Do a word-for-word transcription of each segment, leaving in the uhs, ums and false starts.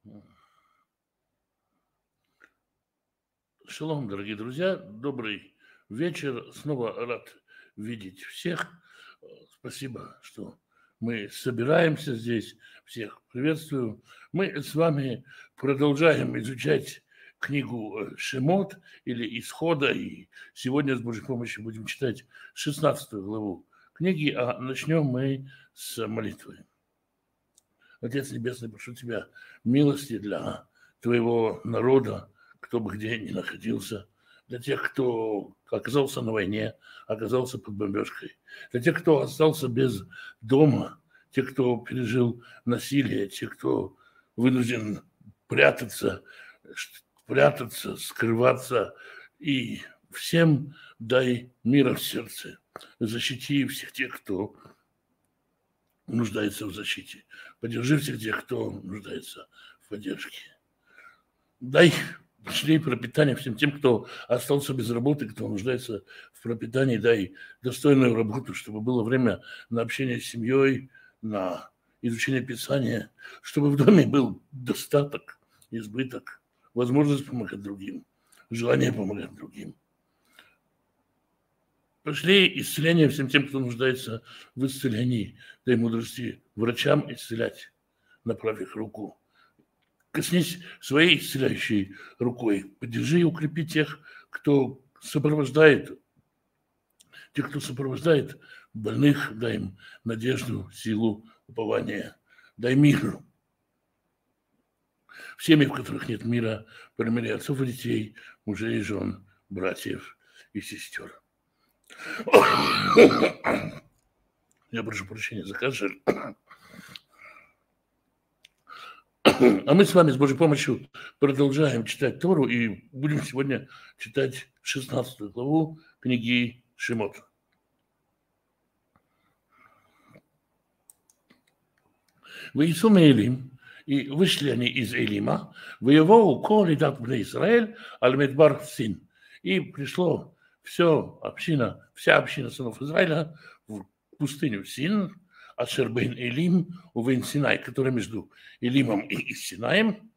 Шалом, дорогие друзья, добрый вечер. Снова рад видеть всех. Спасибо, что мы собираемся здесь. Всех приветствую. Мы с вами продолжаем изучать книгу Шемот или Исхода. И сегодня с Божьей помощью будем читать шестнадцатую главу книги, а начнем мы с молитвы. Отец Небесный, прошу Тебя милости для Твоего народа, кто бы где ни находился, для тех, кто оказался на войне, оказался под бомбежкой, для тех, кто остался без дома, тех, кто пережил насилие, тех, кто вынужден прятаться, прятаться, скрываться, и всем дай мира в сердце, защити всех тех, кто нуждается в защите, поддержи всех тех, кто нуждается в поддержке. Дай шлей пропитание всем тем, кто остался без работы, кто нуждается в пропитании, дай достойную работу, чтобы было время на общение с семьей, на изучение Писания, чтобы в доме был достаток, избыток, возможность помогать другим, желание помогать другим. Пошли исцеление всем тем, кто нуждается в исцелении, дай мудрости врачам исцелять, направь их руку. Коснись своей исцеляющей рукой, поддержи и укрепи тех, кто сопровождает, тех, кто сопровождает больных, дай им надежду, силу, упование, дай мир. В семьях, в которых нет мира, примири отцов и детей, мужей и жен, братьев и сестер. Я прошу прощения за кашель. А мы с вами с Божьей помощью продолжаем читать Тору и будем сегодня читать шестнадцатую главу книги Шемот. «Ваису меэлим, и вышли они из Элима, воевоу кол идат бней Исраэль, аль медбар Син». И пришло все община, вся община сынов Израиля в пустыню Син, Ашер бейн Элим увейн Синай, который между Элимом и Синаем.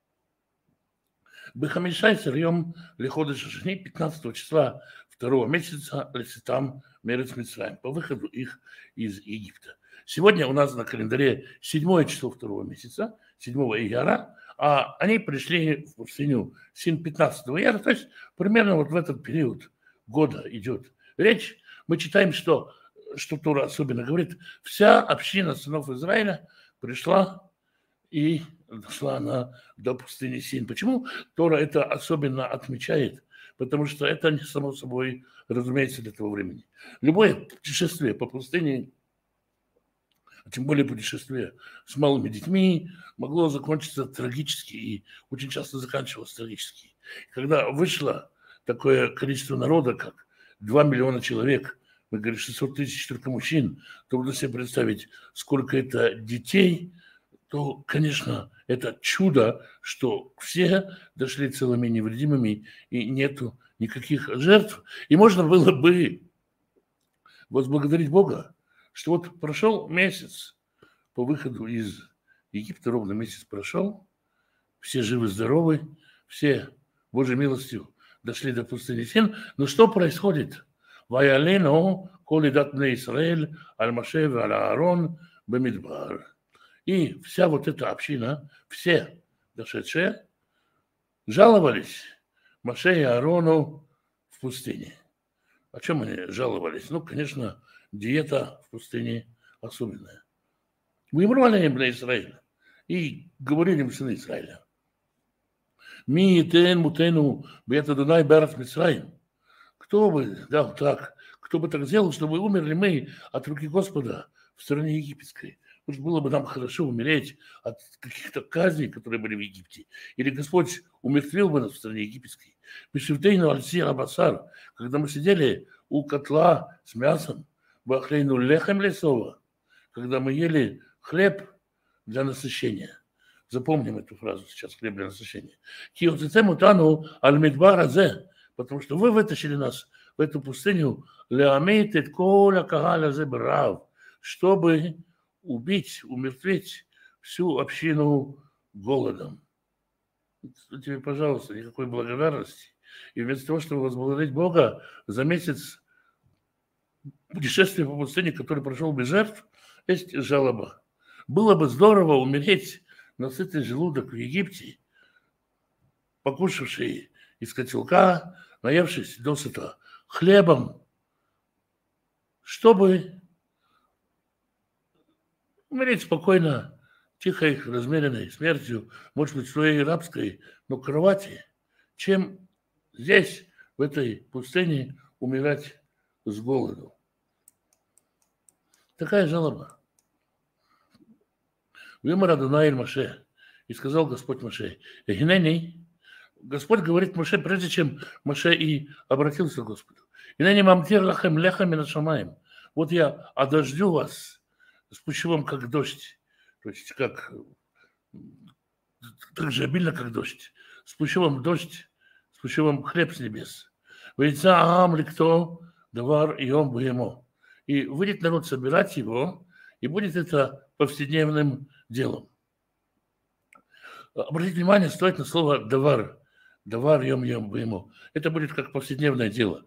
Бехамишай сырьем лихода шашни пятнадцатого числа второго месяца леситам мерец Мицраим, по выходу их из Египта. Сегодня у нас на календаре седьмое число второго месяца, седьмого ияра, а они пришли в пустыню Син пятнадцатого ияра, то есть примерно вот в этот период года идет речь. Мы читаем, что что Тора особенно говорит, вся община сынов Израиля пришла и дошла она до пустыни Син. Почему Тора это особенно отмечает? Потому что это не само собой разумеется для того времени. Любое путешествие по пустыне, тем более путешествие с малыми детьми, могло закончиться трагически и очень часто заканчивалось трагически. Когда вышло такое количество народа, как два миллиона человек, мы говорим, шестьсот тысяч только мужчин, трудно себе представить, сколько это детей, то, конечно, это чудо, что все дошли целыми невредимыми и нету никаких жертв. И можно было бы возблагодарить Бога, что вот прошел месяц по выходу из Египта, ровно месяц прошел, все живы-здоровы, все Божьей милостью дошли до пустыни Син. Но что происходит? «Ваялину коли дат бней Исраэль аль Моше ва аль Аарон бамидбар». И вся вот эта община, все дошедшие, жаловались Моше и Аарону в пустыне. О чем они жаловались? Ну, конечно, диета в пустыне особенная. «Вымрали им бней Исраэль». И говорили им сыны Израиля: «Ми тен мутену бет Адонай берет Мицраим». Кто бы дал так, кто бы так сделал, чтобы умерли мы от руки Господа в стране египетской? Может, было бы нам хорошо умереть от каких-то казней, которые были в Египте. Или Господь умертвил бы нас в стране египетской. Бешевтейну альсир абасар, когда мы сидели у котла с мясом, бахлейну лехем лесова, когда мы ели хлеб для насыщения. Запомним эту фразу сейчас, хлеб для насыщения. Киоцицему тану аль-мидбар азе, потому что вы вытащили нас в эту пустыню, леамейтет коля кагаля зебрав, чтобы убить, умертвить всю общину голодом. Тебе, пожалуйста, никакой благодарности. И вместо того, чтобы возблагодарить Бога за месяц путешествия по пустыне, который прошел без жертв, есть жалоба. Было бы здорово умереть на сытый желудок в Египте, покушавший из котелка, наевшись досыта хлебом, чтобы умереть спокойно, тихой, размеренной смертью, может быть, в своей рабской, но кровати, чем здесь, в этой пустыне, умирать с голоду. Такая жалоба. Вимар Адонай эль Моше. И сказал Господь Моше: «Гинени». Господь говорит Моше, прежде чем Моше и обратился к Господу: «Гинени мамтир лахем лехам мин аш-шамаим». Вот я одождю вас, спущу вам как дождь, то есть как, так же обильно, как дождь. Спущу вам дождь, спущу вам хлеб с небес. «Вейца аам ликто давар йом б'емо». И выйдет народ собирать его, и будет это повседневным делом. Обратите внимание, стоит на слово «давар». «Давар йом йом б'емо». Это будет как повседневное дело.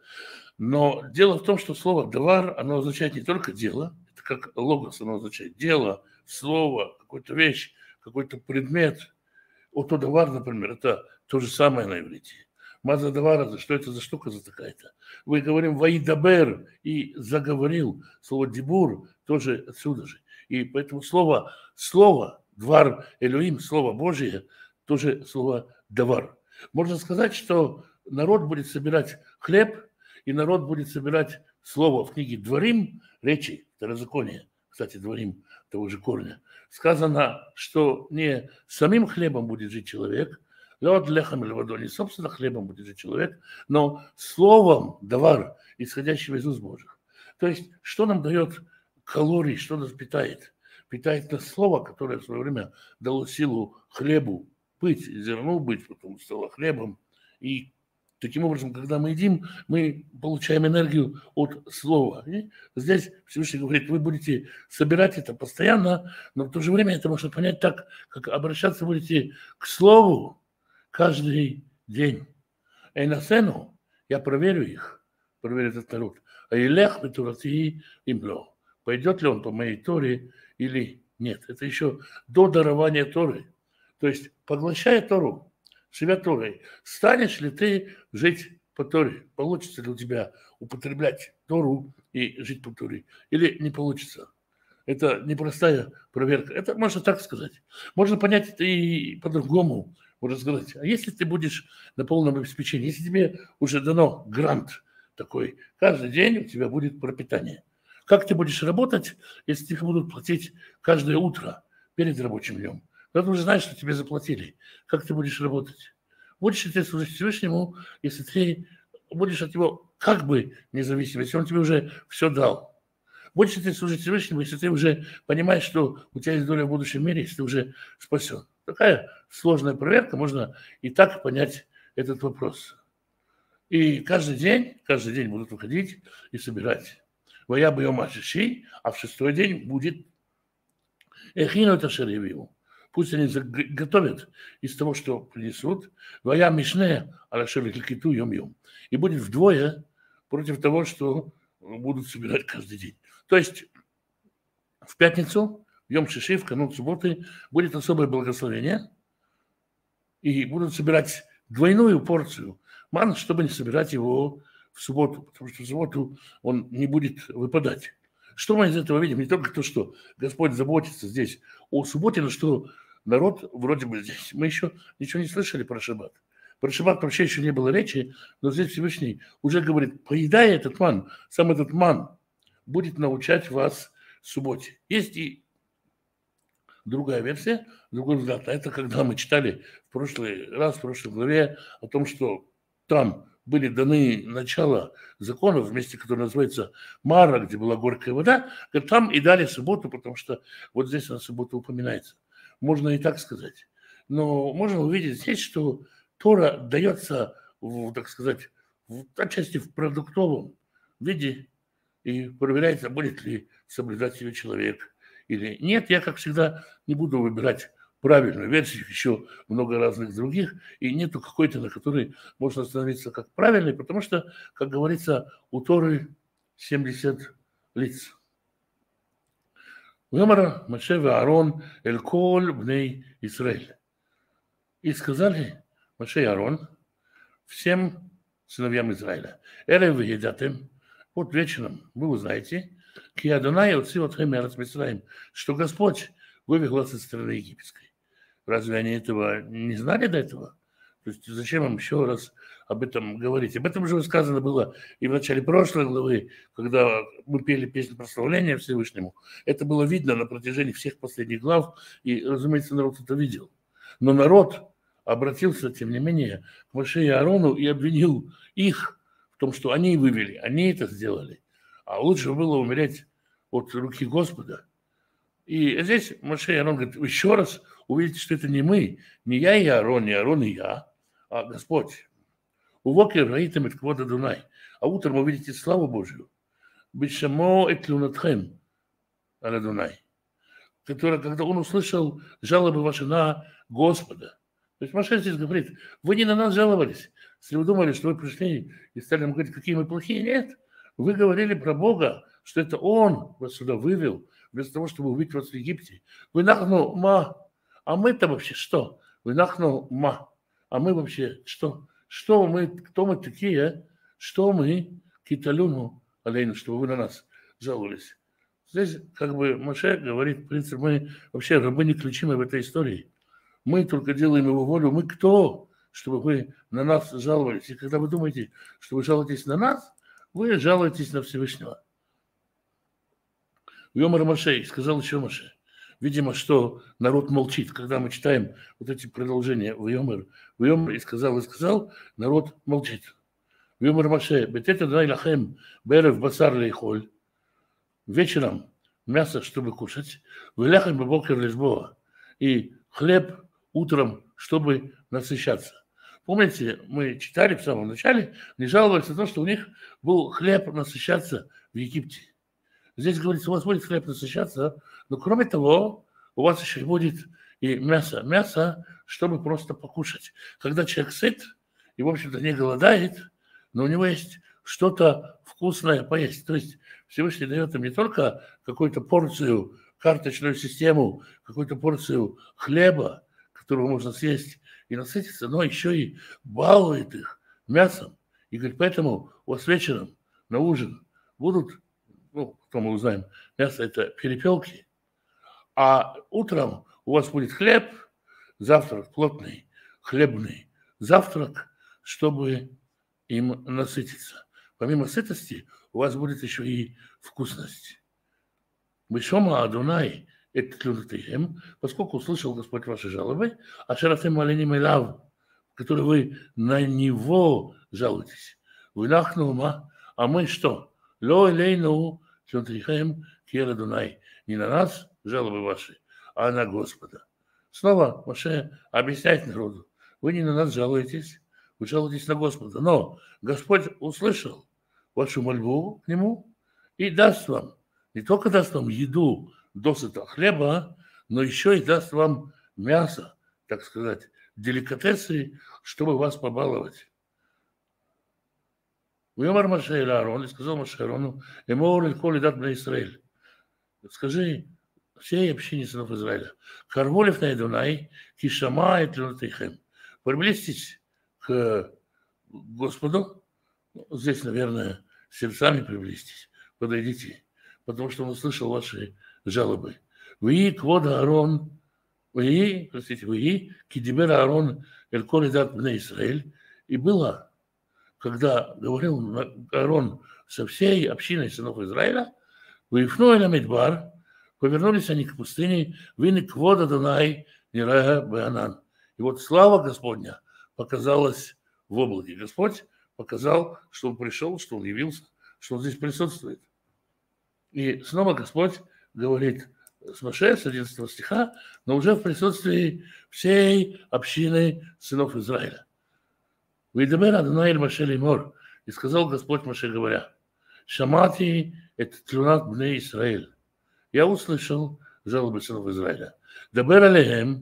Но дело в том, что слово «давар», оно означает не только дело, это как логос, оно означает дело, слово, какую-то вещь, какой-то предмет. Ото давар, например, это то же самое на иврите. Маза давара, что это за штука за такая-то? Мы говорим «ваидабер» и «заговорил». Слово «дибур» тоже отсюда же. И поэтому слово, слово «двар Элюим», слово Божие, тоже слово «давар». Можно сказать, что народ будет собирать хлеб, и народ будет собирать слово в книге «Дворим», речи, второзакония, кстати, «Дворим» того же корня. Сказано, что не самим хлебом будет жить человек, лед лехам или водой, не собственно хлебом будет жить человек, но словом давар, исходящим из уст Божьих. То есть, что нам дает калории, что нас питает? Питает нас слово, которое в свое время дало силу хлебу быть, зерну быть, потом стало хлебом. И таким образом, когда мы едим, мы получаем энергию от слова. И здесь Всевышний говорит: вы будете собирать это постоянно, но в то же время это можно понять так, как обращаться будете к слову каждый день. И на сцену я проверю их, проверю этот народ. А илех бетурати имло. Пойдет ли он по моей Торе или нет. Это еще до дарования Торы. То есть, поглощая Тору, живя Торой, станешь ли ты жить по Торе? Получится ли у тебя употреблять Тору и жить по Торе? Или не получится? Это непростая проверка. Это можно так сказать. Можно понять это и по-другому. Можно сказать: а если ты будешь на полном обеспечении, если тебе уже дано грант такой, каждый день у тебя будет пропитание. Как ты будешь работать, если тебе будут платить каждое утро перед рабочим днем? Когда ты уже знаешь, что тебе заплатили. Как ты будешь работать? Будешь ли ты служить Всевышнему, если ты будешь от него как бы независим, если он тебе уже все дал? Будешь ли ты служить Всевышнему, если ты уже понимаешь, что у тебя есть доля в будущем мире, если ты уже спасен? Такая сложная проверка, можно и так понять этот вопрос. И каждый день, каждый день будут выходить и собирать. Вая бьем ашиши, а в шестой день будет эхину это шеревиву. Пусть они готовят из того, что принесут. Вая мишне алашер килькиту йом-йом. И будет вдвое против того, что будут собирать каждый день. То есть в пятницу, в Йом Шиши, в канун субботы, будет особое благословение. И будут собирать двойную порцию мана, чтобы не собирать его в субботу. Потому что в субботу он не будет выпадать. Что мы из этого видим? Не только то, что Господь заботится здесь о субботе, но что народ вроде бы здесь. Мы еще ничего не слышали про шаббат. Про шаббат вообще еще не было речи, но здесь Всевышний уже говорит: поедая этот ман, сам этот ман будет научать вас субботе. Есть и другая версия, другой взгляд. А это когда мы читали в прошлый раз, в прошлой главе о том, что там были даны начала законов, в месте, которое называется Мара, где была горькая вода, там и дали субботу, потому что вот здесь на субботу упоминается. Можно и так сказать. Но можно увидеть здесь, что Тора дается, в, так сказать, в, отчасти в продуктовом виде, и проверяется, будет ли соблюдать ее человек или нет. Я, как всегда, не буду выбирать правильную версию, еще много разных других, и нету какой-то, на которой можно остановиться как правильный, потому что, как говорится, у Торы семьдесят лиц. Вымара Моше и Аарон эль коль бней Исраэль. И сказали Моше и Аарон всем сыновьям Израиля: «Эрев едятем, вот вечером вы узнаете, ки Адонай отци отхем меэрец Мицраим, что Господь вывел вас из страны египетской». Разве они этого не знали до этого? То есть зачем им еще раз об этом говорить? Об этом уже сказано было и в начале прошлой главы, когда мы пели песню прославления Всевышнему. Это было видно на протяжении всех последних глав, и, разумеется, народ это видел. Но народ обратился, тем не менее, к Моше и Аарону и обвинил их в том, что они вывели, они это сделали. А лучше было умереть от руки Господа. И здесь Моше и Аарон говорят: еще раз увидите, что это не мы, не я и Аарон, не Аарон и я, а Господь. Увокер раитем эт квод Адонай. А утром увидите славу Божью. Бешамо эт лунатхем аль Адонай. Который, когда он услышал жалобы ваши на Господа. То есть Моше здесь говорит: вы не на нас жаловались. Если вы думали, что вы пришли и стали нам говорить, какие мы плохие, нет. Вы говорили про Бога, что это Он вас сюда вывел, вместо того, чтобы увидеть вас в Египте. Вы нахну ма. А мы-то вообще что? Вы нахну ма. А мы вообще что? Что мы, кто мы такие? Что мы, киталюну алейну, чтобы вы на нас жаловались? Здесь как бы Моше говорит, в принципе, мы вообще рабы неключимы в этой истории. Мы только делаем его волю. Мы кто, чтобы вы на нас жаловались? И когда вы думаете, что вы жалуетесь на нас, вы жалуетесь на Всевышнего. Йомар Моше, сказал еще Моше. Видимо, что народ молчит. Когда мы читаем вот эти продолжения в Йомар, в Йомар и сказал, и сказал, народ молчит. Йомар Моше, бетета дай лахем берев басар лейхоль. Вечером мясо, чтобы кушать, выляхем бабокер лишбоа. И хлеб утром, чтобы насыщаться. Помните, мы читали в самом начале, не жаловались на то, что у них был хлеб насыщаться в Египте. Здесь говорится, у вас будет хлеб насыщаться, но кроме того, у вас еще будет и мясо. Мясо, чтобы просто покушать. Когда человек сыт и, в общем-то, не голодает, но у него есть что-то вкусное поесть. То есть Всевышний дает им не только какую-то порцию, карточную систему, какую-то порцию хлеба, которого можно съесть и насытиться, но еще и балует их мясом. И говорит, поэтому у вас вечером на ужин будут, ну, кто мы узнаем, мясо – это перепелки, а утром у вас будет хлеб, завтрак плотный, хлебный завтрак, чтобы им насытиться. Помимо сытости у вас будет еще и вкусность. Бешома Адонай это тлюнатыхем, поскольку услышал Господь ваши жалобы, а шаратем маленим элав, которые вы на него жалуетесь. Вы нахнума, а мы что? Ло элейну тлюнатыхем кер Адонай. Не на нас жалобы ваши, а на Господа. Снова Моше объясняет народу. Вы не на нас жалуетесь, вы жалуетесь на Господа. Но Господь услышал вашу мольбу к Нему и даст вам, не только даст вам еду, досыта хлеба, но еще и даст вам мясо, так сказать, деликатесы, чтобы вас побаловать. Уйомар Моше эль Аарон, и сказал Моше Аарону, эмор эль коль дат бней Исраэль. Скажи всей общине сынов Израиля, карволев на Адонай, кишама и тлюнатыхем. Приблизьтесь к Господу, здесь, наверное, сердцами приблизьтесь, подойдите, потому что он услышал ваши жалобы. Вы квод Аарон, вы, простите, вы, кидибер Аарон, эль коль дат бней Исраэль. И было, когда говорил Аарон со всей общиной сынов Израиля, вы ифну эль Мидбар, повернулись они к пустыне, вы не квод Адонай, нирая беанан. И вот слава Господня показалась в облаке. Господь показал, что он пришел, что он явился, что он здесь присутствует. И снова Господь говорит с Моше, с одиннадцатого стиха, но уже в присутствии всей общины сынов Израиля. «Вейдабер Адонай эль Моше леймор», и сказал Господь Моше, говоря, «Шамати эт тлюнат бней Исраэль». Я услышал жалобы сынов Израиля. «Дабер алейхем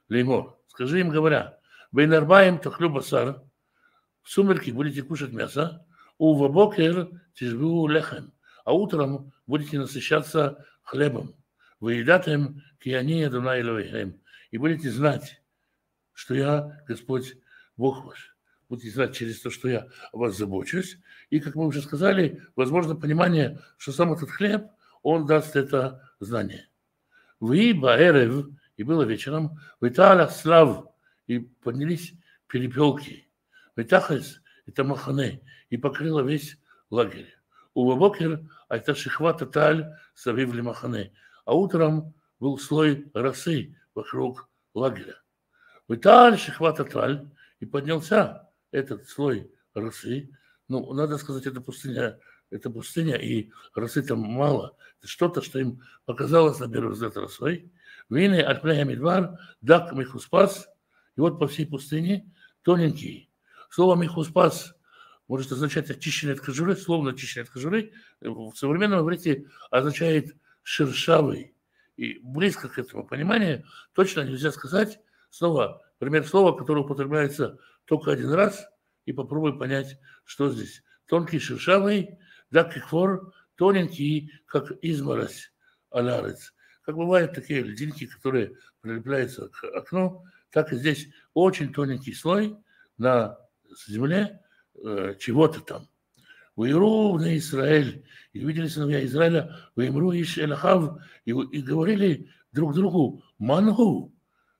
леймор. Скажи им, говоря, бейнарбаем тахлю басар, в сумерки будете кушать мясо, у вабокер тишбу лехем, а утром будете насыщаться хлебом. Вы едатым кияни Адонай Элохейхем, и будете знать, что я Господь Бог ваш. Будете знать через то, что я о вас забочусь. И, как мы уже сказали, возможно понимание, что сам этот хлеб, он даст это знание. Вы баэрев, и было вечером, вы талях слав, и поднялись перепелки. Вы тахес, это махане, и покрыло весь лагерь. У Бабокер, а это шихвата таль, савивли махане. А утром был слой росы вокруг лагеря. Вы таль, шихвата таль, и поднялся этот слой росы. Ну, надо сказать, это пустыня, это пустыня, и росы там мало. Это что-то, что им показалось на первый взгляд росой. Вины от пляя Мидвар, дак михуспас, и вот по всей пустыне тоненький. Слово михуспас может означать очищенный от кожуры, словно очищенный от кожуры, в современном иврите означает шершавый. И близко к этому пониманию точно нельзя сказать слово, пример слова, которое употребляется только один раз, и попробуй понять, что здесь. Тонкий, шершавый, дак и хвор, тоненький, как изморозь, алярец. Как бывают такие льдинки, которые прилепляются к окну, так и здесь очень тоненький слой на земле э, чего-то там. Ваиру на Израиль, и видели сыновья Израиля, Ваимру иш элахав, и, и говорили друг другу, мангу,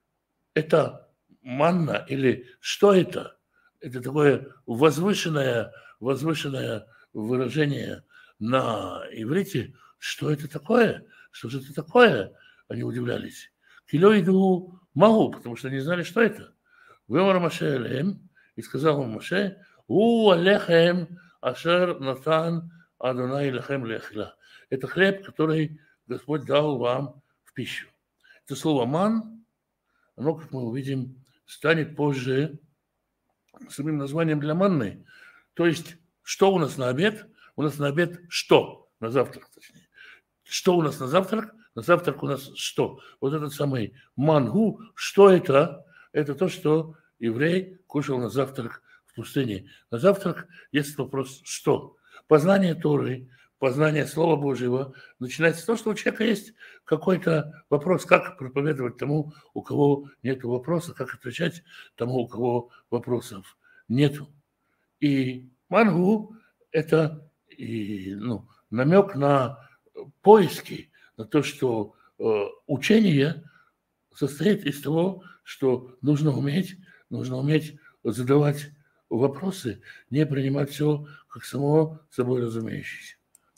это манна, или что это? Это такое возвышенное, возвышенное выражение на иврите. Что это такое? Что же это такое? Они удивлялись. Кило иду могу, потому что не знали, что это. Вымар Маше элем, и сказал ему Маше, у алехем ашер натан Адонай лехем лехла. Это хлеб, который Господь дал вам в пищу. Это слово ман, оно, как мы увидим, станет позже самим названием для манны. То есть, что у нас на обед? У нас на обед что? На завтрак, точнее. Что у нас на завтрак? На завтрак у нас что? Вот этот самый мангу. Что это? Это то, что еврей кушал на завтрак в пустыне. На завтрак есть вопрос «что?». Познание Торы, познание Слова Божьего начинается с того, что у человека есть какой-то вопрос, как проповедовать тому, у кого нет вопроса, как отвечать тому, у кого вопросов нету. И мангу – это и, ну, намек на поиски, на то, что э, учение состоит из того, что нужно уметь, нужно уметь задавать вопросы, не принимать все как само собой разумеющееся.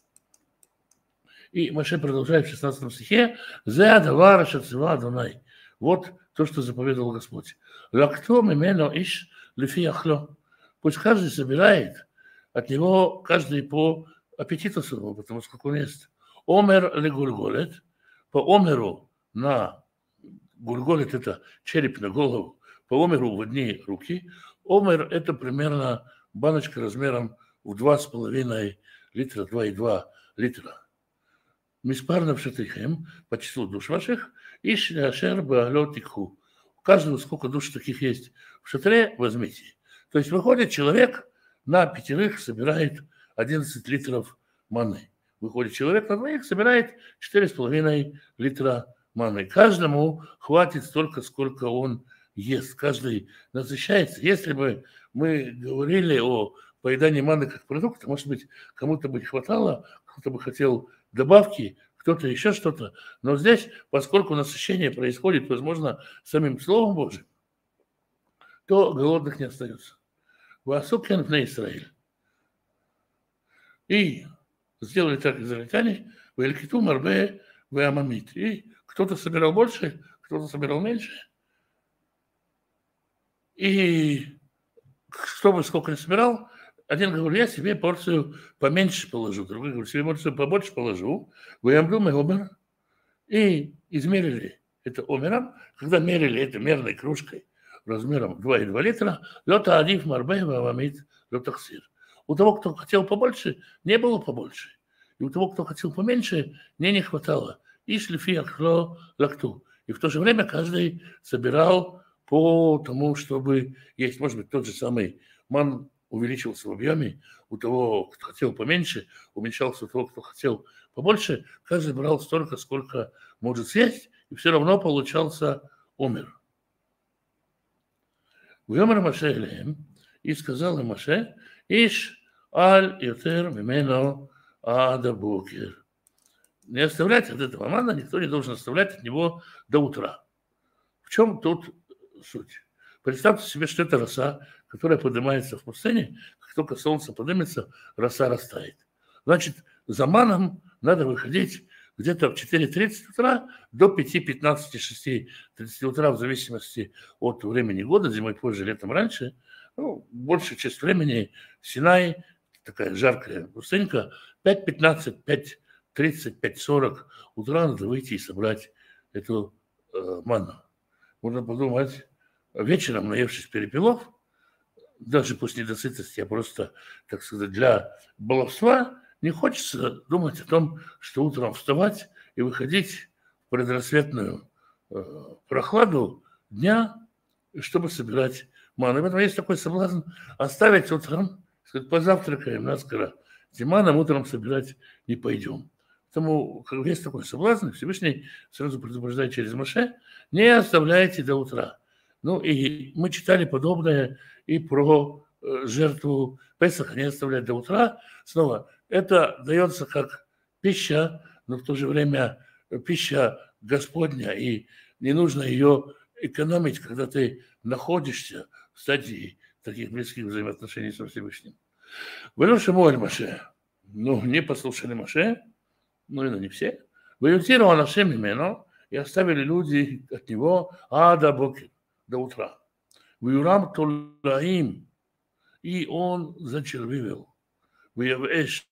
И Моше продолжает в шестнадцатом стихе: «Зе адавар шацива Адонай». Вот то, что заповедовал Господь. «Лакто мимено иш лефи ахло». Пусть каждый собирает от него, каждый по аппетиту своему, потому что он ест. Омер ле гульголет, по омеру на гульголет – это череп на голову, по омеру в одни руки. Омер – это примерно баночка размером в два с половиной литра, два и два литра. Миспарно в шатыхем, по числу душ ваших, и шляшер баалот тикху. У каждого сколько душ таких есть в шатре, возьмите. То есть выходит человек на пятерых собирает одиннадцать литров маны. Выходит человек на двоих, собирает четыре с половиной литра маны. Каждому хватит столько, сколько он ест. Каждый насыщается. Если бы мы говорили о поедании маны как продукта, может быть, кому-то бы не хватало, кто-то бы хотел добавки, кто-то еще что-то. Но здесь, поскольку насыщение происходит, возможно, самим Словом Божьим, то голодных не остается. Васукен на Израиль. И сделали так израильтяне, в Элькиту, Марбе, в Амамит. И кто-то собирал больше, кто-то собирал меньше. И кто бы сколько не собирал, один говорит, я себе порцию поменьше положу, другой говорит, себе порцию побольше положу. Вы амблюм и омер. И измерили это омером. Когда мерили это мерной кружкой размером два и два литра, лёта адиф марбе вамамит лётахсир. У того, кто хотел побольше, не было побольше. И у того, кто хотел поменьше, мне не хватало. И шлифи ахло лакту. И в то же время каждый собирал по тому, чтобы есть. Может быть, тот же самый ман увеличивался в объеме, у того, кто хотел поменьше, уменьшался у того, кто хотел побольше. Каждый брал столько, сколько может съесть, и все равно получался омер. Вьомер Моше элеем, и сказал им Моше, иш аль ютер мимено ада букер. Не оставлять от этого мана, никто не должен оставлять от него до утра. В чем тут суть? Представьте себе, что это роса, которая поднимается в пустыне, как только солнце поднимется, роса растает. Значит, за маном надо выходить где-то в четыре тридцать утра до пять пятнадцать, шесть тридцать утра, в зависимости от времени года, зимой позже, летом раньше. Ну, большая часть времени Синай, такая жаркая пустынька, пять пятнадцать, пять тридцать, пять сорок утра надо выйти и собрать эту э, ману. Можно подумать, вечером, наевшись перепелов, даже после недосытости, а просто, так сказать, для баловства, не хочется думать о том, что утром вставать и выходить в предрассветную э, прохладу дня, чтобы собирать ману. И поэтому есть такой соблазн оставить утром, сказать, позавтракаем наскоро, маном утром собирать не пойдем. Поэтому есть такой соблазн, Всевышний сразу предупреждает через Моше, не оставляйте до утра. Ну и мы читали подобное и про э, жертву Песаха, не оставлять до утра. Снова, это дается как пища, но в то же время пища Господня, и не нужно ее экономить, когда ты находишься в стадии таких близких взаимоотношений со Всевышним. Вэлю Шмуэль Моше, ну, не послушали Моше, ну, и не все. Ваютиру анашем именно, и оставили люди от него ада бокер, до утра. Вюрам толаим, и он зачервивел. Вявэш,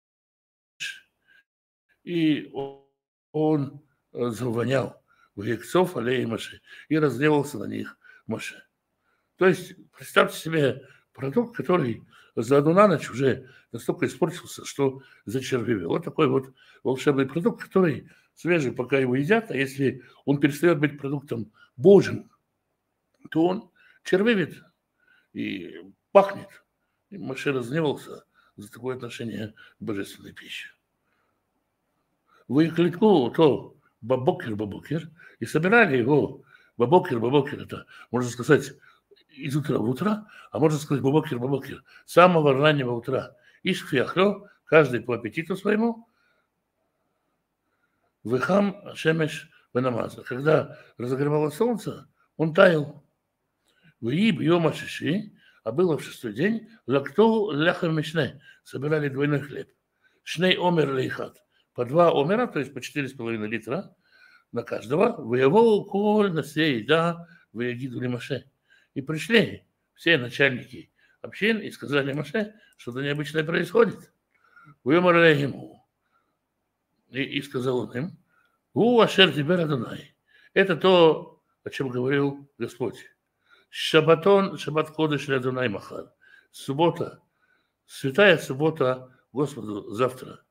и он завонял. Векцов алей Моше, и разгневался на них Моше. То есть, представьте себе продукт, который за одну на ночь уже настолько испортился, что зачервивел. Вот такой вот волшебный продукт, который свежий, пока его едят, а если он перестает быть продуктом Божьим, то он червивит и пахнет. И Моше разгневался за такое отношение к божественной пище. Выкликнул то бабокер-бабокер, и собирали его бабокер-бабокер, это, можно сказать, из утра в утро, а можно сказать бабокер-бабокер, с самого раннего утра. Ишхфиахло, каждый по аппетиту своему, выхам шемеш бенамаза. Когда разогревалось солнце, он таял. Выи бьема шиши, а было в шестой день, лакту ляхам мишне, собирали двойной хлеб. Шней омер лейхат, по два омера, то есть по четыре с половиной литра на каждого. Выявол коль на сей, да, выягиду ли Моше. И пришли все начальники общин и сказали Моше, что-то необычное происходит. Выеморали ему. И, и сказал он им, у ашер тебе Адонай. Это то, о чем говорил Господь. Шабатон, шабат кодыш Адонай махар. Суббота, святая суббота Господу завтра.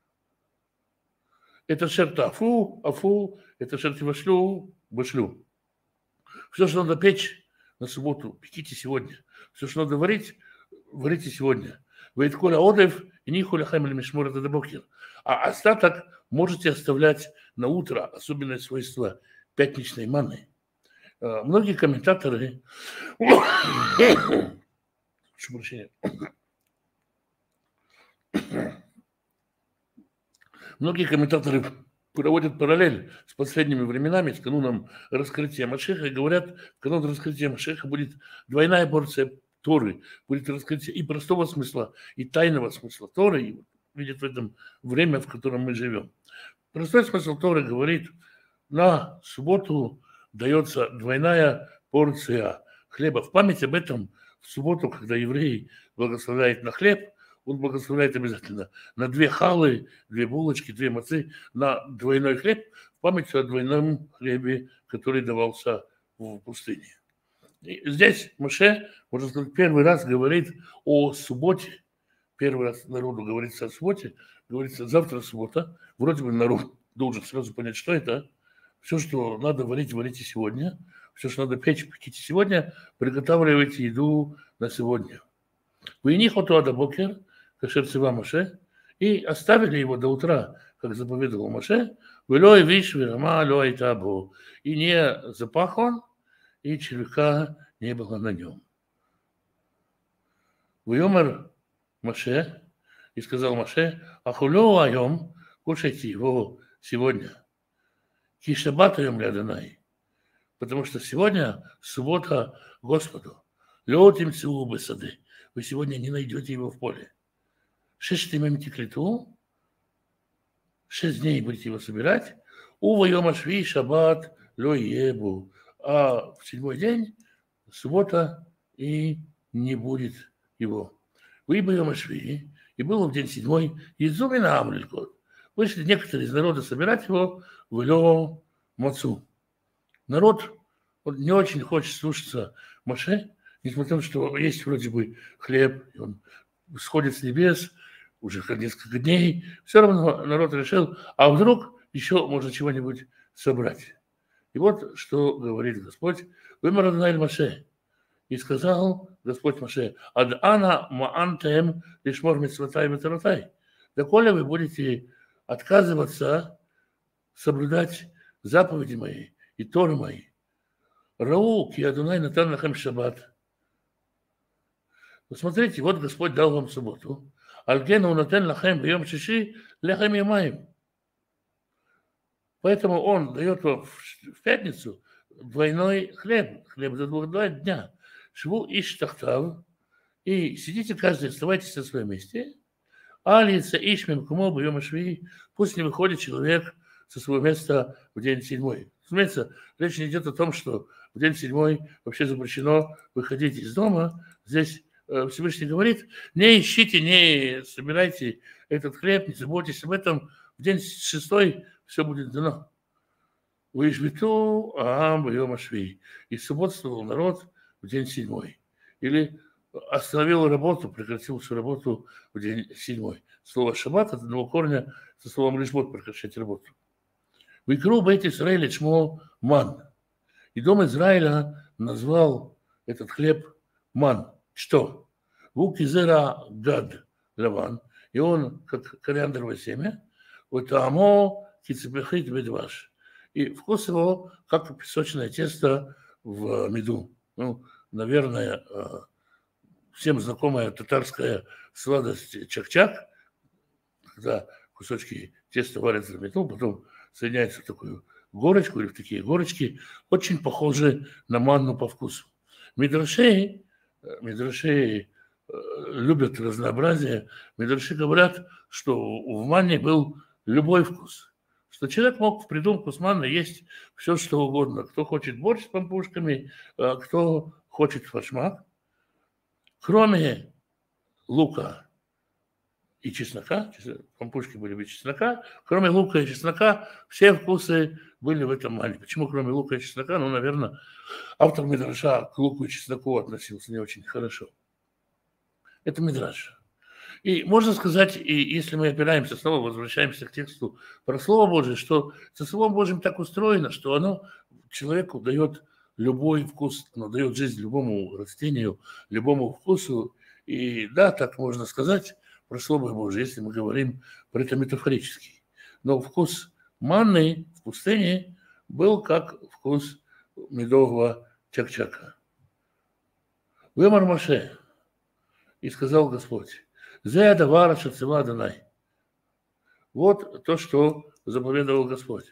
Это шерта афу, афу, это шерти вашлю, вашлю. Все, что надо печь на субботу, пеките сегодня. Все, что надо варить, варите сегодня. Варит коля одев и нихуля хаймель мишмур это дебокер. А остаток можете оставлять на утро, особенное свойство пятничной манны. Многие комментаторы, прошу прощения, многие комментаторы проводят параллель с последними временами, с кануном раскрытия Машеха, и говорят, в канун раскрытия Машеха будет двойная порция Торы, будет раскрытие и простого смысла, и тайного смысла Торы, и видят в этом время, в котором мы живем. Простой смысл Торы говорит, на субботу дается двойная порция хлеба. В память об этом в субботу, когда еврей благословляет на хлеб, он благословляет обязательно на две халы, две булочки, две мацы, на двойной хлеб, в память о двойном хлебе, который давался в пустыне. И здесь Моше, можно сказать, первый раз говорит о субботе, первый раз народу говорится о субботе, говорится завтра суббота, вроде бы народ должен сразу понять, что это, Все, что надо варить, варите сегодня. Все, что надо печь, пеките сегодня. Приготавливайте еду на сегодня. Вы не хотуада бокер, кашер цива Моше, и оставили его до утра, как заповедовал Моше, вылой виш вирама лой табу, и не запах он, и червяка не было на нем. Вьомер Моше, и сказал Моше, ахулю айом, кушайте его сегодня. Кишабат айом ляданай, потому что сегодня суббота Господу. Лётим цилубы сады. Вы сегодня не найдете его в поле. Шесть имемти клету, шесть дней будете его собирать. Ува йома шви шаббат ло ебу. А в седьмой день суббота и не будет его. Вы бы йома шви, и было в день седьмой, езумина амлилькот. Вышли некоторые из народа собирать его в лё мацу. Народ не очень хочет слушаться Моше, несмотря на то, что есть вроде бы хлеб, и он сходит с небес уже несколько дней, все равно народ решил, а вдруг еще можно чего-нибудь собрать. И вот что говорит Господь, «Вымер Адонай Моше». И сказал Господь Моше, «Ад ана маантем лишмор мицватай ветаратай». Доколе вы будете отказываться соблюдать заповеди мои и Торы мои. Рау ки Адонай натан лахем шаббат. Посмотрите, вот Господь дал вам субботу. Альгену натен лахем бьем шиши лехем ямаем. Поэтому Он дает вам в пятницу двойной хлеб, хлеб за два дня. Шву иш тахтав. И сидите каждый, оставайтесь на своем месте. Алица ишмем кумо бьем шви. Пусть не выходит человек со своего места в день седьмой. Разумеется, речь не идет о том, что в день седьмой вообще запрещено выходить из дома. Здесь Всевышний говорит, не ищите, не собирайте этот хлеб, не заботьтесь об этом. В день шестой все будет дано. Вы ишбиту аам бьем шви. И субботствовал народ в день седьмой. Или остановил работу, прекратил всю работу в день седьмой. Слово шаббат от одного корня со словом лишбот прекращать работу. Выкру бейт Исраэль чмо ман. И дом Израиля назвал этот хлеб ман. Что? Вук изера гад лаван. И он, как кориандровое семя, вот амо кицепехит бедваш. И вкус его, как песочное тесто в меду. Ну, наверное, всем знакомая татарская сладость чак-чак, когда кусочки теста варятся в меду, потом соединяются в такую горочку или в такие горочки, очень похожи на манну по вкусу. Мидрашей, мидрашей любят разнообразие. Мидраши говорят, что в манне был любой вкус. Что человек мог в придумку с манной есть все, что угодно. Кто хочет борщ с пампушками, кто хочет фаршмак. Кроме лука и чеснока, пампушки были без чеснока, кроме лука и чеснока, все вкусы были в этом манне. Почему кроме лука и чеснока? Ну, наверное, автор Мидраша к луку и чесноку относился не очень хорошо. Это Мидраш. И можно сказать, и если мы опираемся, снова возвращаемся к тексту про Слово Божие, что со Словом Божьим так устроено, что оно человеку дает любой вкус, оно дает жизнь любому растению, любому вкусу. И да, так можно сказать про Слово Божие, если мы говорим про это метафорически. Но вкус манны в пустыне был как вкус медового чак-чака. Вымар Моше, и сказал Господь, «Зе адавара шацева Адонай». Вот то, что заповедовал Господь.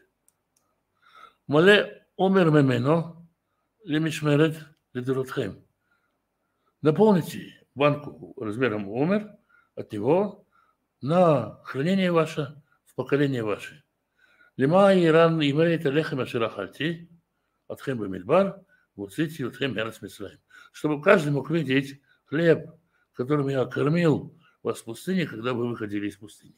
«Мале омер мемено лемишмерет ледоротхем». Наполните банку размером омер от него на хранение ваше в поколение ваше. «Лема иран имеет алехем аширахальти отхем бамидбар вуцити отхем эрец Мицраим». Чтобы каждый мог видеть хлеб, которым я кормил вас в пустыне, когда вы выходили из пустыни.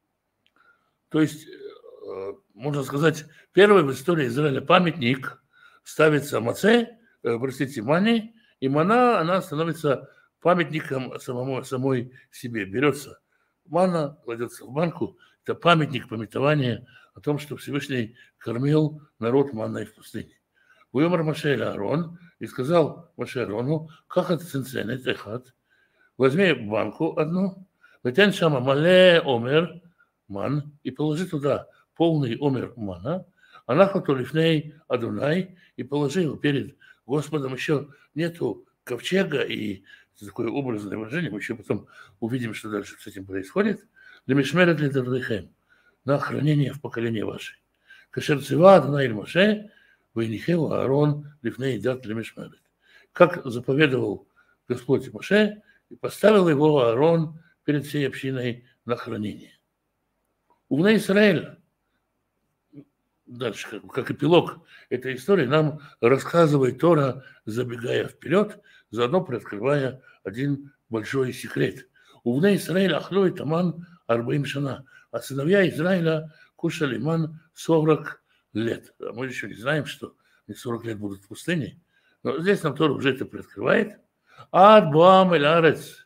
То есть, можно сказать, первый в истории Израиля памятник ставится маце, простите, мане, и мана, она становится памятником самому, самой себе. Берется мана, кладется в банку, это памятник памятования о том, что Всевышний кормил народ манной в пустыне. Вымер Моше эль Аарон, и сказал Моше Аарону, как это цинценет, эхат, возьми банку одну, вытянь шама мале омер ман, и положи туда полный омер мана, анахату лифней адунай, и положи его перед Господом. Еще нету ковчега, и такое образное выражение, мы еще потом увидим, что дальше с этим происходит. Для мишмерет ли дардыхэм, на хранение в поколении ваше. Кашер цива адунай эль Моше, вейнихеву Аарон лифней дат для мишмерет. Как заповедовал Господь Моше, и поставил его Аарон перед всей общиной на хранение. Увна Исраэль, дальше, как, как эпилог этой истории, нам рассказывает Тора, забегая вперед, заодно приоткрывая один большой секрет. Увна Исраэль ахлой таман арбаим шана, а сыновья Израиля кушали ман сорок лет. А мы еще не знаем, что они сорок лет будут в пустыне, но здесь нам Тора уже это приоткрывает. Ад Боам эль Арец.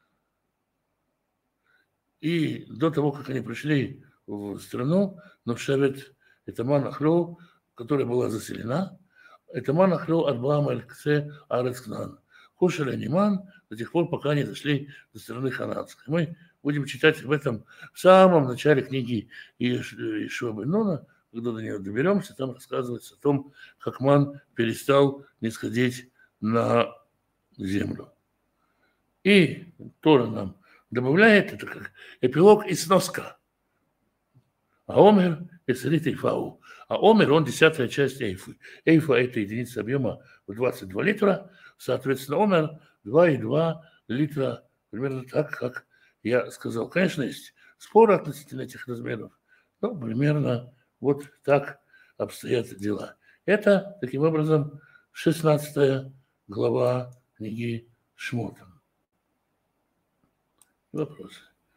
И до того, как они пришли в страну, но в Шевет, это Манахло, которая была заселена, это Манахло от Боам эль Кце Арец Кнаан. Кушали Ниман до тех пор, пока они дошли до страны Ханаанской. Мы будем читать об этом в самом начале книги Иешуа бен Нуна, когда до нее доберемся, там рассказывается о том, как Ман перестал нисходить на землю. И Тора нам добавляет это как эпилог и сноска. А Омер – эсрит эйфау. А Омер, он десятая часть эйфы. Эйфа – это единица объема в двадцать два литра. Соответственно, Омер – два и два литра. Примерно так, как я сказал. Конечно, есть споры относительно этих размеров. Но примерно вот так обстоят дела. Это, таким образом, шестнадцатая глава книги Шмот. Вопрос.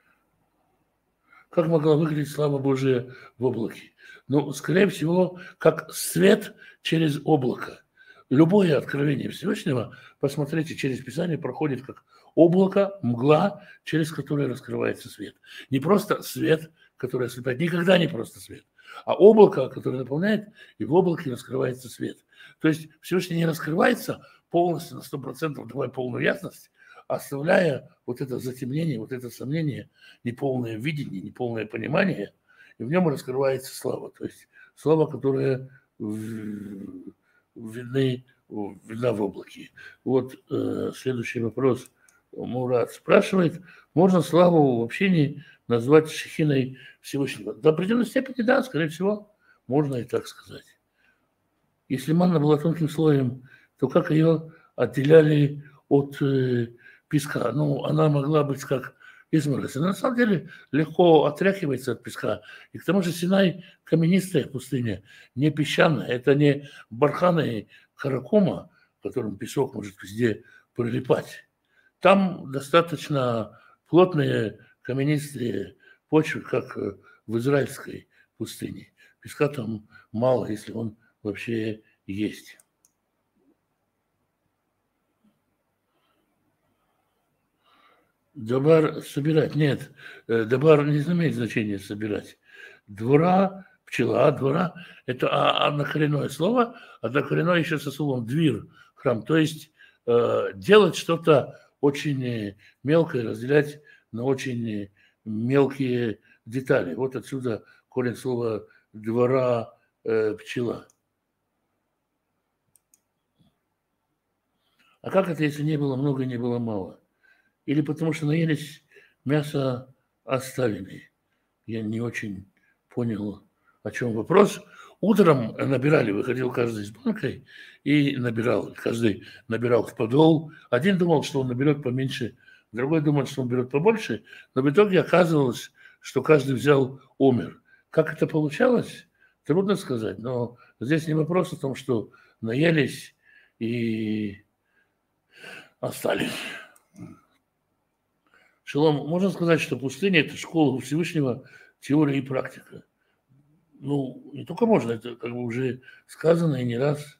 Как могла выглядеть слава Божия в облаке? Ну, скорее всего, как свет через облако. Любое откровение Всевышнего, посмотрите, через Писание проходит как облако, мгла, через которое раскрывается свет. Не просто свет, который ослепляет, никогда не просто свет, а облако, которое наполняет, и в облаке раскрывается свет. То есть Всевышний не раскрывается полностью на сто процентов, давая полную ясность, оставляя вот это затемнение, вот это сомнение, неполное видение, неполное понимание, и в нем раскрывается слава. То есть слава, которая видны, видна в облаке. Вот э, следующий вопрос. Мурат спрашивает, можно славу в общении назвать шехиной Всевышнего? До определенной степени, да, скорее всего, можно и так сказать. Если манна была тонким слоем, то как ее отделяли от э, песка? Ну, она могла быть как изморозь. Она на самом деле легко отряхивается от песка. И к тому же Синай каменистая пустыня, не песчаная. Это не барханы и каракума, в котором песок может везде прилипать. Там достаточно плотные каменистые почвы, как в израильской пустыне. Песка там мало, если он вообще есть. Дабар собирать. Нет, дабар не имеет значения собирать. Двора, пчела, двора – это однокоренное слово, однокоренное еще со словом двир, храм. То есть э, делать что-то очень мелкое, разделять на очень мелкие детали. Вот отсюда корень слова двора, э, пчела. А как это, если не было много, не было мало? Или потому что наелись мясо оставили? Я не очень понял, о чем вопрос. Утром набирали, выходил каждый с банкой и набирал. Каждый набирал в подол. Один думал, что он наберет поменьше, другой думал, что он берет побольше. Но в итоге оказывалось, что каждый взял омер. Как это получалось? Трудно сказать. Но здесь не вопрос о том, что наелись и остались. Шалом, можно сказать, что пустыня – это школа Всевышнего, теория и практика. Ну, не только можно, это как бы уже сказано и не раз.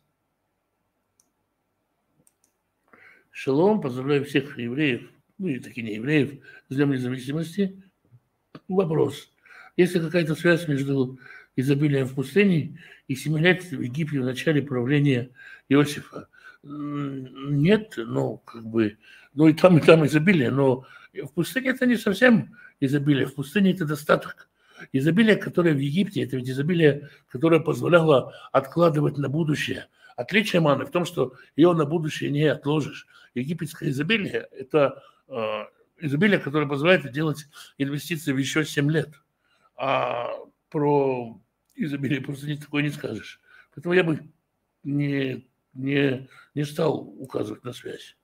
Шалом, поздравляю всех евреев, ну и таки не евреев, с Днем независимости. Вопрос. Есть ли какая-то связь между изобилием в пустыне и семилетие в Египте в начале правления Иосифа? Нет, ну, как бы, ну и там, и там изобилие, но в пустыне это не совсем изобилие, в пустыне это достаток. Изобилие, которое в Египте, это ведь изобилие, которое позволяло откладывать на будущее. Отличие маны в том, что ее на будущее не отложишь. Египетское изобилие – это э, изобилие, которое позволяет делать инвестиции в еще семь лет. А про изобилие просто не такое не скажешь. Поэтому я бы не, не, не стал указывать на связь.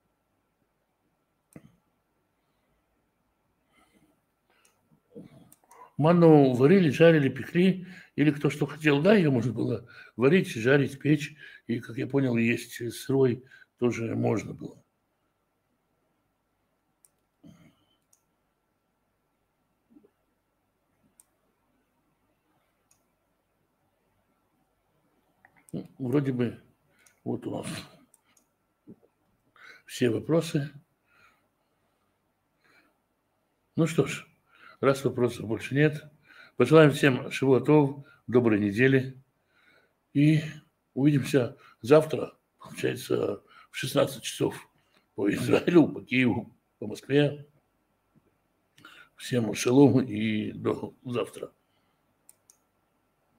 Манну варили, жарили, пекли, или кто что хотел. Да, ее можно было варить, жарить, печь. И, как я понял, есть сырой тоже можно было. Ну, вроде бы вот у нас все вопросы. Ну что ж, раз вопросов больше нет, пожелаем всем шавуатов, доброй недели. И увидимся завтра, получается, в шестнадцать часов по Израилю, по Киеву, по Москве. Всем шалом и до завтра.